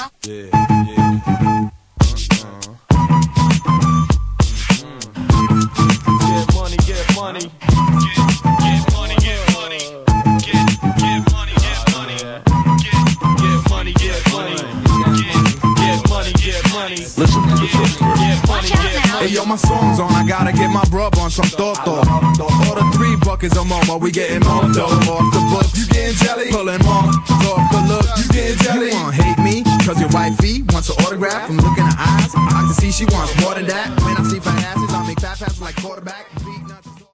Yeah, yeah. Get money, get money. Get money, get money. Get money, get money. Get money, get money. Get money, get money. Listen to this first verse. Get money, get money. Hey yo, my song's on, I gotta get my brub on some thought. Order 3 buckets of more, we getting more dough off the books. You getting jelly? Pulling more off the look. You getting jelly? You wanna hate me? Cause your wifey wants an autograph. From looking in her eyes, I can see she wants more than that. When I see fat asses, I make fat passes like quarterback.